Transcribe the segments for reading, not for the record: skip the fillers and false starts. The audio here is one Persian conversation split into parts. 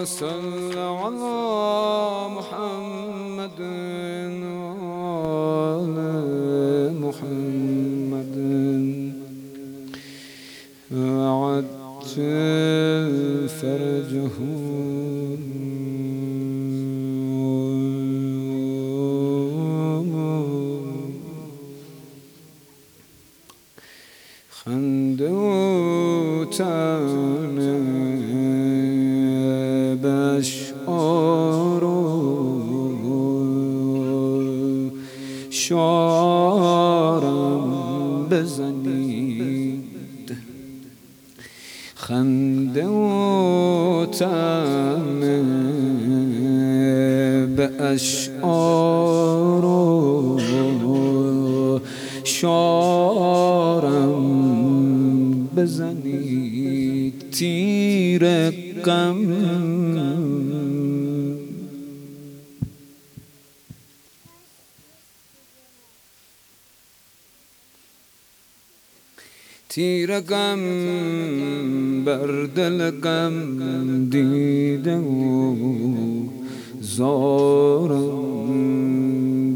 صل على محمد وآل محمد وعجل فرجهم خنده و طعنه باشعار و شعارم بزنید، خنده و طعنه به اشعار و شعارم بزنید، تیر غم تیر غم بر دل غم دیده و زارم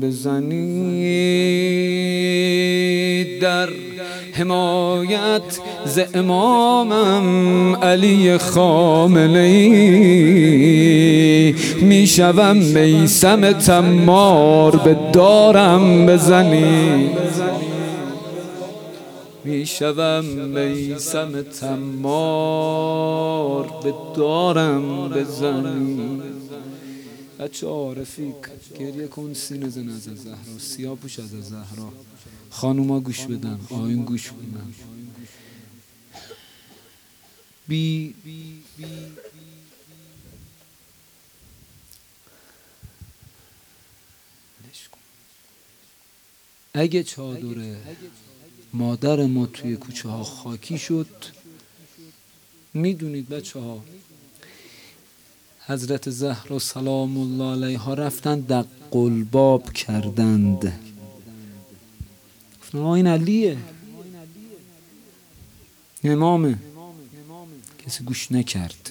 بزنید، در حمایت ز امامم علی خامنه‌ای میشوم میثم تمار به دارم بزنید، میشوم میثم تمار به دارم بزنید. بچه عارفی گریه کن، سینه زن از زهرا، سیاه پوش از زهرا، خانوما گوش بدن، آیین گوش بدن. اگه چادر مادر ما توی کوچه ها خاکی شد، میدونید بچه ها حضرت زهرا سلام الله علیها رفتن دق الباب کردند، گفتن این علیه، امامه. کسی گوش نکرد،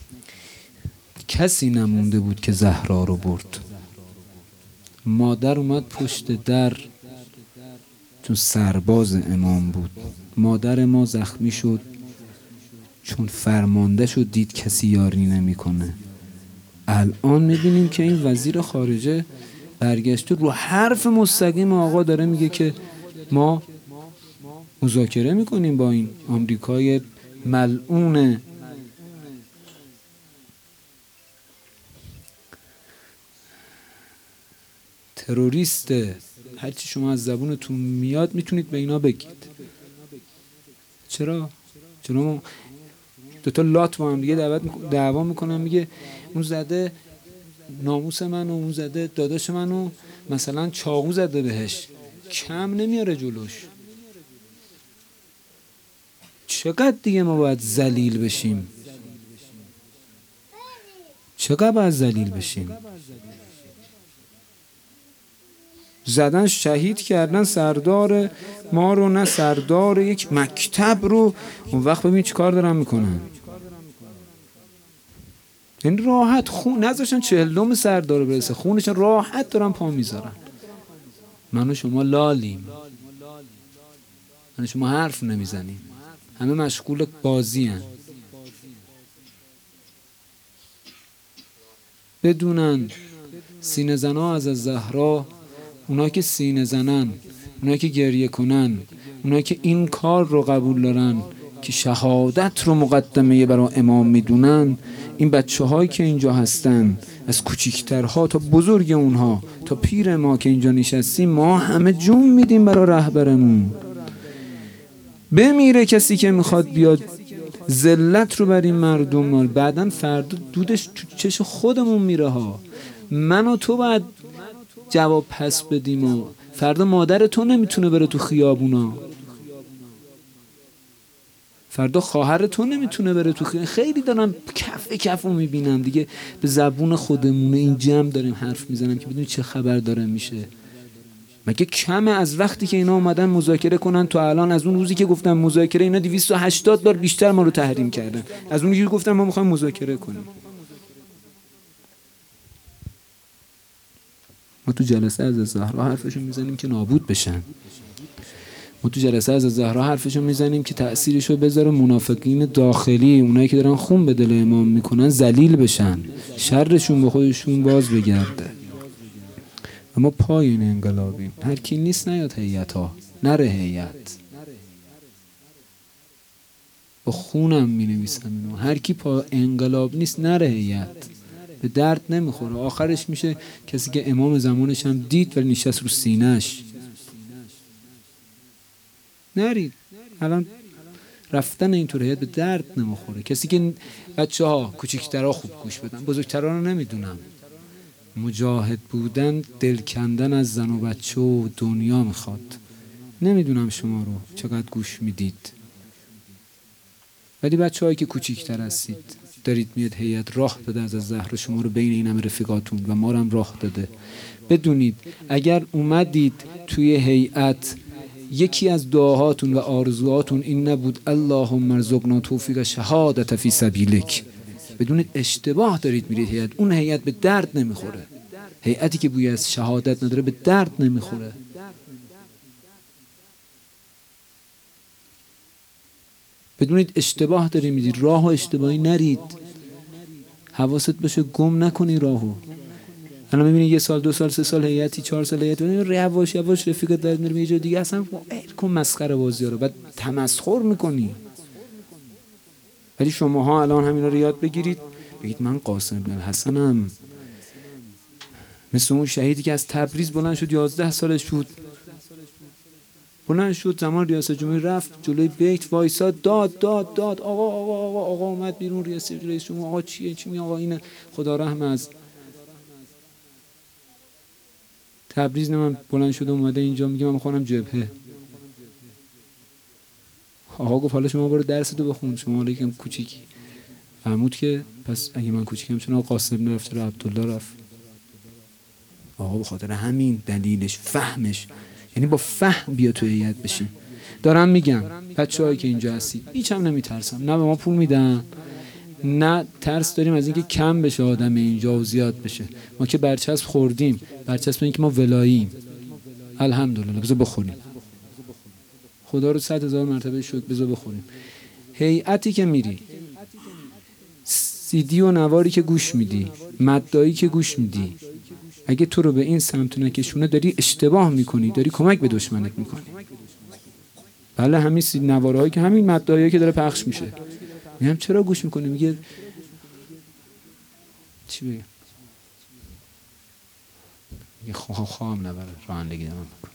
کسی نمونده بود که زهرا رو برد. مادر اومد پشت در، چون سرباز امام بود. مادر ما زخمی شد چون فرمانده شد، دید کسی یاری نمیکنه. الان میبینیم که این وزیر خارجه برگشته رو حرف مستقیم آقا داره میگه که ما مذاکره میکنیم با این آمریکای ملعون تروریست. هرچی شما از زبونتون میاد میتونید به اینا بگید. چرا ما دوتا لات با هم دیگه دعوا میکنن، میگه اون زده ناموس منو، اون زده داداش منو، مثلا چاقو زده بهش، کم نمیاره جلوش. چقدر دیگه ما باید ذلیل بشیم؟ چقدر باید ذلیل بشیم؟ زدن شهید کردن سردار ما رو، نه سردار یک مکتب رو. اون وقت ببین چی کار دارن میکنن. یعنی راحت خون نذاشتن 40 سردار رو برسه، خونشون راحت دارن پا میذارن. من و شما لالیم، من و شما حرف نمیزنیم، همه مشغول بازی هن. بدونن سینه زنا از زهرا، اونایی که سینه زنن، اونایی که گریه کنن، اونایی که این کار رو قبول دارن که شهادت رو مقدمه برای امام میدونن، این بچه هایی که اینجا هستن، از کوچیکترها تا بزرگ اونها تا پیر ما که اینجا نشستیم، ما همه جون میدیم برای رهبرمون. بمیره کسی که میخواد بیاد ذلت رو بر این مردم، بعدن فردا دودش تو چش خودمون میره ها. من و تو باید جواب پس بدیم و فردا مادر تو نمیتونه بره تو خیابونا، فردا خواهر تو نمیتونه بره تو خیابون. خیلی دارم کف رو میبینم دیگه، به زبون خودمونه این جمع داریم حرف میزنم که بدونی چه خبر داره میشه. مگه کمه از وقتی که اینا اومدن مذاکره کنن تا الان؟ از اون روزی که گفتم مذاکره، اینا 280 بار بیشتر ما رو تحریم کردن. از اون روزی که گفتم ما میخوایم مذاکره کنیم. ما تو جلسه از زهرا حرفشون میزنیم که نابود بشن. ما تو جلسه از زهرا حرفشون میزنیم که تأثیرشو بذاره منافقین داخلی، اونایی که دارن خون به دل امام میکنن ذلیل بشن، شرشون به خودشون باز بگرده. اما پای این انقلابیم. هر کی نیست نیاد هیئت ها، نره هیئت. با خونم می نویسم اینو. هر کی پا انقلاب نیست نره هیئت، به درد نمیخوره. آخرش میشه کسی که امام زمانش هم دید ولی نشست رو سینه‌اش. نرید. الان رفتن اینطور هیئت به درد نمیخوره. کسی که بچه‌ها کوچیک‌ترها خوب گوش بدن، بزرگترها رو نمیدونم. مجاهد بودن دل کندن از زن و بچه و دنیا میخواد. نمیدونم شما رو چقدر گوش میدید، ولی بچه‌هایی که کوچیک‌تر هستید دارید میاد هیئت راه داده از زهرا شما رو بین این همه رفیقاتون و ما رو هم راه داده. بدونید اگر اومدید توی هیئت یکی از دعاهاتون و آرزوهاتون این نبود اللهم ارزقنا توفیق شهادت فی سبیلک، بدونید اشتباه دارید میرید هیئت. اون هیئت به درد نمیخوره. هیئتی که بوی از شهادت نداره به درد نمیخوره. بدونید اشتباه دارید میرید. راهو اشتباهی نرید. حواست باشه گم نکنی راهو. الان میبینی 1 سال 2 سال 3 سال هیئتی 4 سال هیئتی یواش یواش رفیقت داره میره یه جای دیگه، اصلا کن مسخره بازی رو بعد تمسخر میکنی. ولی شماها الان همینا رو یاد بگیرید، بگید من قاسم بن الحسنم، مثل اون شهیدی که از تبریز بلند شد 11 سالش بود، بلند شد زمان ریاست جمهوری رفت جلوی بیت وایساد داد آقا اومد بیرون رئیس جمهور، آقا چیه چی می آقا اینه خدا رحم از تبریز. من بلند شده اومده اینجا میگه من میخوام جبهه. آقا گفت حالا شما برو درستو بخون، شما حالا یکم کوچیکی. فرمود که پس اگه من کوچیکم چون آقا قاسم نرفت چرا عبدالله رفت؟ آقا به خاطر همین دلیلش فهمش، یعنی با فهم بیا تو هیئت بشین. دارم میگم بچه‌هایی که اینجا هستید هیچ هم نمیترسم، نه به ما پول میدن نه ترس داریم از اینکه کم بشه آدم اینجا و زیاد بشه. ما که برچسب خوردیم، برچسب اینکه ما ولاییم. الحمدلله بذار بخوریم. خدا رو 100,000 مرتبه شکر بذار بخوریم. هیئتی که میری، CD و نواری که گوش میدی، مدایی که گوش میدی، اگه تو رو به این سمت نکشونه داری اشتباه میکنی، داری کمک به دشمنت میکنی. بله همین CD نوارهایی که همین مدایی که داره پخش میشه، میگم چرا گوش میکنی؟ میگه چی بگم؟ میگه خواهم نبره رانندگی دارم میکنم.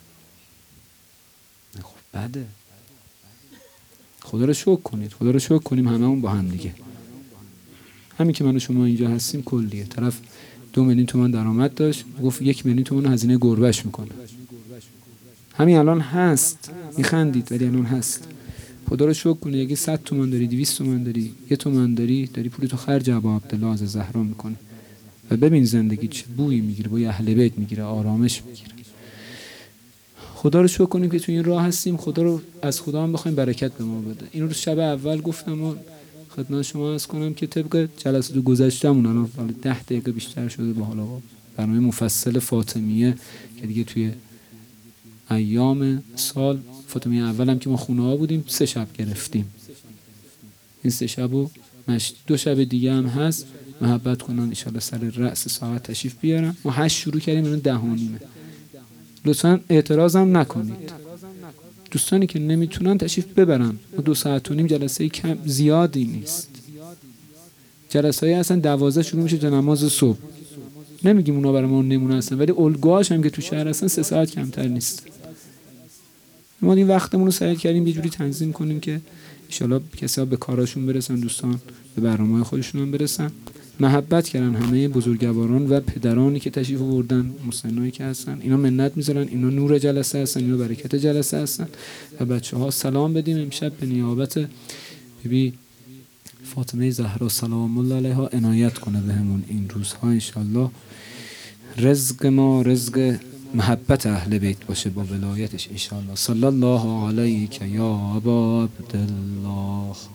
خب بده. خدا رو شکر کنید، خدا رو شکر کنیم هممون با هم دیگه. همین که من و شما اینجا هستیم کلیه. طرف 2 میلیون تومان درآمد داشت، گفت 1 میلیون تومان هزینه گربهش میکنه. همین الان هست، میخندید ولی الان هست. خدا رو شکر کنید اگه 100 تومان داری، 200 تومان داری، 1 تومان داری پولتو خرج ابا عبدالله از زهرا میکنه. و ببین زندگی چه بویی میگیره، بوی اهل بیت میگیره، آرامش میگیره. خدا رو شکر کنیم که تو این راه هستیم. خدا رو از خدا هم بخوایم برکت به ما بده. این رو شب اول گفتم و خدمت شما عرض کنم که طبق جلسات گذشتهمون الان 10 دقیقه بیشتر شده به حالا برنامه مفصل فاطمیه که دیگه توی ایام سال فاطمیه اول هم که ما خونه ها بودیم 3 شب گرفتیم. این 3 شبو 2 شب دیگه هم هست. محبت کنن ان شاءالله سر رأس ساعت تشریف بیارن. ما 8 شروع کردیم الان 10:30. لطفاً اعتراض هم نکنید. دوستانی که نمیتونن تشریف ببرن. ما 2 ساعت و نیم جلسه کم زیادی نیست. جلسه‌های اصلا 12 شروع میشه تا نماز صبح. نمیگیم اونا برای ما نمونه هستن ولی الگوهاش هم که تو شهر هستن 3 ساعت کمتر نیست. ما این وقتمون رو سعی کردیم یه جوری تنظیم کنیم که ان شاءالله کسا به کاراشون برسن، دوستان به برنامه‌های خودشون هم برسن. محبت کردن همه بزرگواران و پدرانی که تشریف آوردن، مسنایی که هستن، اینا منت میذارن، اینا نور جلسه هستن، اینا برکت جلسه هستن. و بچه‌ها سلام بدیم امشب به نیابت بیبی فاطمه زهرا سلام الله علیها عنایت کنه بهمون این روزها ان شاءالله. رزق ما رزق محبت اهل بیت باشه با ولایتش ان شاءالله. صلی الله علیک یا ابا عبدالله.